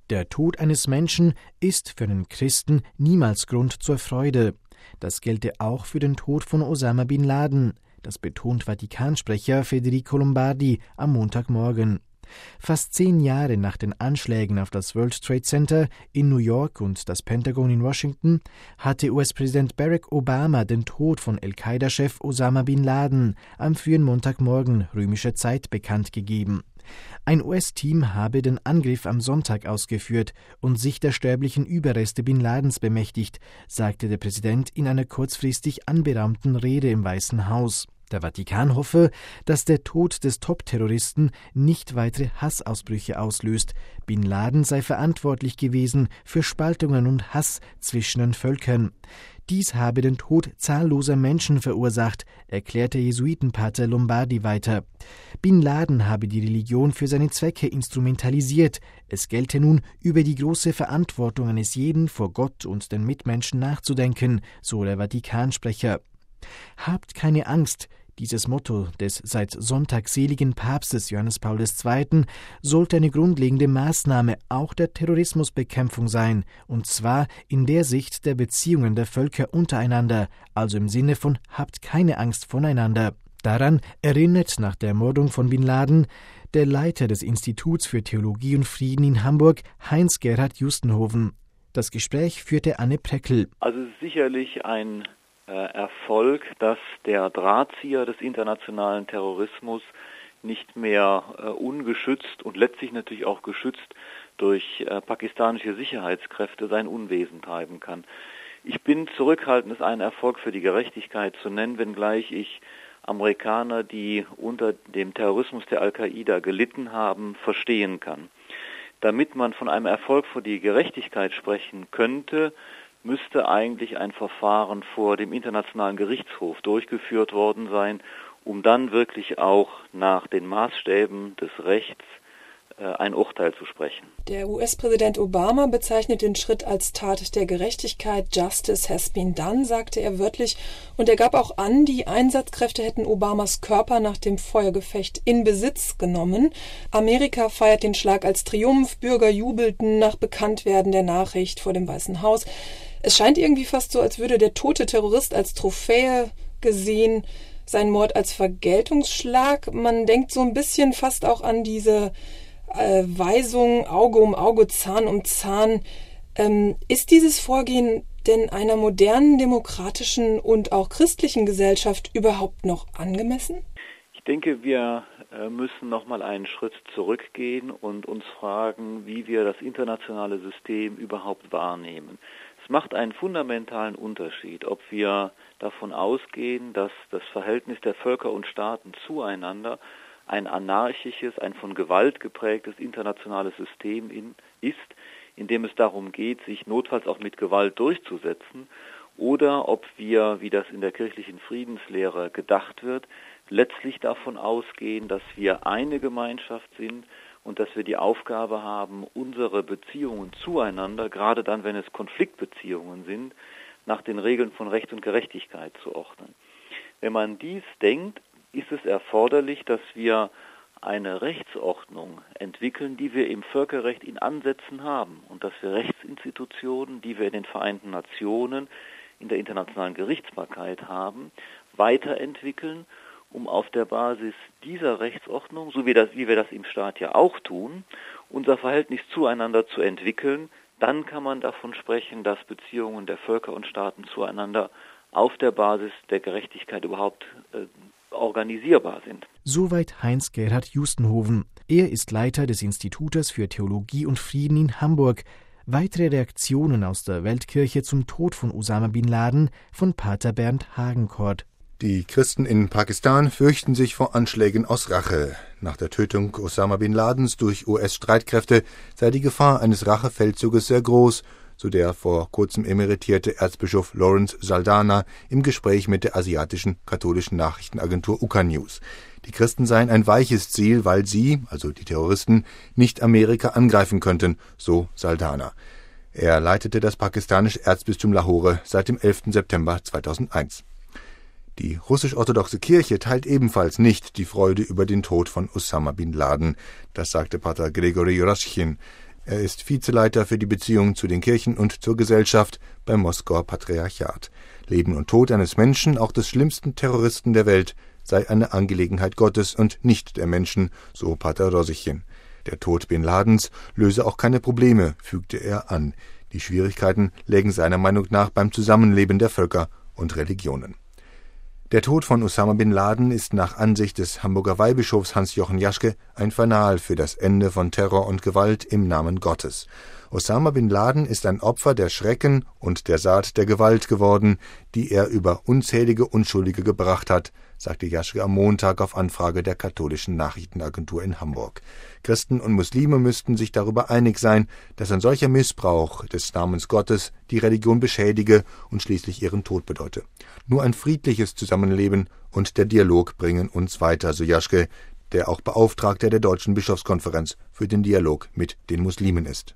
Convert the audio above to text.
Der Tod eines Menschen ist für einen Christen niemals Grund zur Freude. Das gelte auch für den Tod von Osama bin Laden. Das betont Vatikansprecher Federico Lombardi am Montagmorgen. Fast 10 Jahre nach den Anschlägen auf das World Trade Center in New York und das Pentagon in Washington hatte US-Präsident Barack Obama den Tod von Al-Qaida-Chef Osama bin Laden am frühen Montagmorgen römischer Zeit bekannt gegeben. Ein US-Team habe den Angriff am Sonntag ausgeführt und sich der sterblichen Überreste bin Ladens bemächtigt, sagte der Präsident in einer kurzfristig anberaumten Rede im Weißen Haus. Der Vatikan hoffe, dass der Tod des Top-Terroristen nicht weitere Hassausbrüche auslöst. Bin Laden sei verantwortlich gewesen für Spaltungen und Hass zwischen den Völkern. Dies habe den Tod zahlloser Menschen verursacht, erklärte Jesuitenpater Lombardi weiter. Bin Laden habe die Religion für seine Zwecke instrumentalisiert. Es gelte nun, über die große Verantwortung eines jeden vor Gott und den Mitmenschen nachzudenken, so der Vatikansprecher. Habt keine Angst. Dieses Motto des seit Sonntag seligen Papstes Johannes Paul II. Sollte eine grundlegende Maßnahme auch der Terrorismusbekämpfung sein, und zwar in der Sicht der Beziehungen der Völker untereinander, also im Sinne von habt keine Angst voneinander. Daran erinnert nach der Ermordung von Bin Laden der Leiter des Instituts für Theologie und Frieden in Hamburg, Heinz-Gerhard Justenhoven. Das Gespräch führte Anne Preckel. Also es ist sicherlich ein Erfolg, dass der Drahtzieher des internationalen Terrorismus nicht mehr ungeschützt und letztlich natürlich auch geschützt durch pakistanische Sicherheitskräfte sein Unwesen treiben kann. Ich bin zurückhaltend, es einen Erfolg für die Gerechtigkeit zu nennen, wenngleich ich Amerikaner, die unter dem Terrorismus der Al-Qaida gelitten haben, verstehen kann. Damit man von einem Erfolg für die Gerechtigkeit sprechen könnte, müsste eigentlich ein Verfahren vor dem Internationalen Gerichtshof durchgeführt worden sein, um dann wirklich auch nach den Maßstäben des Rechts ein Urteil zu sprechen. Der US-Präsident Obama bezeichnet den Schritt als Tat der Gerechtigkeit. Justice has been done, sagte er wörtlich. Und er gab auch an, die Einsatzkräfte hätten Obamas Körper nach dem Feuergefecht in Besitz genommen. Amerika feiert den Schlag als Triumph. Bürger jubelten nach Bekanntwerden der Nachricht vor dem Weißen Haus. Es scheint irgendwie fast so, als würde der tote Terrorist als Trophäe gesehen, sein Mord als Vergeltungsschlag. Man denkt so ein bisschen fast auch an diese Weisung Auge um Auge, Zahn um Zahn. Ist dieses Vorgehen denn einer modernen, demokratischen und auch christlichen Gesellschaft überhaupt noch angemessen? Ich denke, wir müssen noch mal einen Schritt zurückgehen und uns fragen, wie wir das internationale System überhaupt wahrnehmen. Es macht einen fundamentalen Unterschied, ob wir davon ausgehen, dass das Verhältnis der Völker und Staaten zueinander ein anarchisches, ein von Gewalt geprägtes internationales System ist, in dem es darum geht, sich notfalls auch mit Gewalt durchzusetzen, oder ob wir, wie das in der kirchlichen Friedenslehre gedacht wird, letztlich davon ausgehen, dass wir eine Gemeinschaft sind und dass wir die Aufgabe haben, unsere Beziehungen zueinander, gerade dann, wenn es Konfliktbeziehungen sind, nach den Regeln von Recht und Gerechtigkeit zu ordnen. Wenn man dies denkt, ist es erforderlich, dass wir eine Rechtsordnung entwickeln, die wir im Völkerrecht in Ansätzen haben, und dass wir Rechtsinstitutionen, die wir in den Vereinten Nationen, in der internationalen Gerichtsbarkeit haben, weiterentwickeln, um auf der Basis dieser Rechtsordnung, so wie wir das im Staat ja auch tun, unser Verhältnis zueinander zu entwickeln. Dann kann man davon sprechen, dass Beziehungen der Völker und Staaten zueinander auf der Basis der Gerechtigkeit überhaupt organisierbar sind. Soweit Heinz-Gerhard Justenhoven. Er ist Leiter des Institutes für Theologie und Frieden in Hamburg. Weitere Reaktionen aus der Weltkirche zum Tod von Osama bin Laden von Pater Bernd Hagenkort. Die Christen in Pakistan fürchten sich vor Anschlägen aus Rache. Nach der Tötung Osama bin Ladens durch US-Streitkräfte sei die Gefahr eines Rachefeldzuges sehr groß, so der vor kurzem emeritierte Erzbischof Lawrence Saldanha im Gespräch mit der asiatischen katholischen Nachrichtenagentur Ukanews. Die Christen seien ein weiches Ziel, weil sie, also die Terroristen, nicht Amerika angreifen könnten, so Saldanha. Er leitete das pakistanische Erzbistum Lahore seit dem 11. September 2001. Die russisch-orthodoxe Kirche teilt ebenfalls nicht die Freude über den Tod von Osama bin Laden, das sagte Pater Grigori Raschkin. Er ist Vizeleiter für die Beziehungen zu den Kirchen und zur Gesellschaft beim Moskauer Patriarchat. Leben und Tod eines Menschen, auch des schlimmsten Terroristen der Welt, sei eine Angelegenheit Gottes und nicht der Menschen, so Pater Rosichyn. Der Tod Bin Ladens löse auch keine Probleme, fügte er an. Die Schwierigkeiten lägen seiner Meinung nach beim Zusammenleben der Völker und Religionen. Der Tod von Osama Bin Laden ist nach Ansicht des Hamburger Weihbischofs Hans-Jochen Jaschke ein Fanal für das Ende von Terror und Gewalt im Namen Gottes. Osama Bin Laden ist ein Opfer der Schrecken und der Saat der Gewalt geworden, die er über unzählige Unschuldige gebracht hat, sagte Jaschke am Montag auf Anfrage der katholischen Nachrichtenagentur in Hamburg. Christen und Muslime müssten sich darüber einig sein, dass ein solcher Missbrauch des Namens Gottes die Religion beschädige und schließlich ihren Tod bedeute. Nur ein friedliches Zusammenleben und der Dialog bringen uns weiter, so Jaschke, der auch Beauftragter der Deutschen Bischofskonferenz für den Dialog mit den Muslimen ist.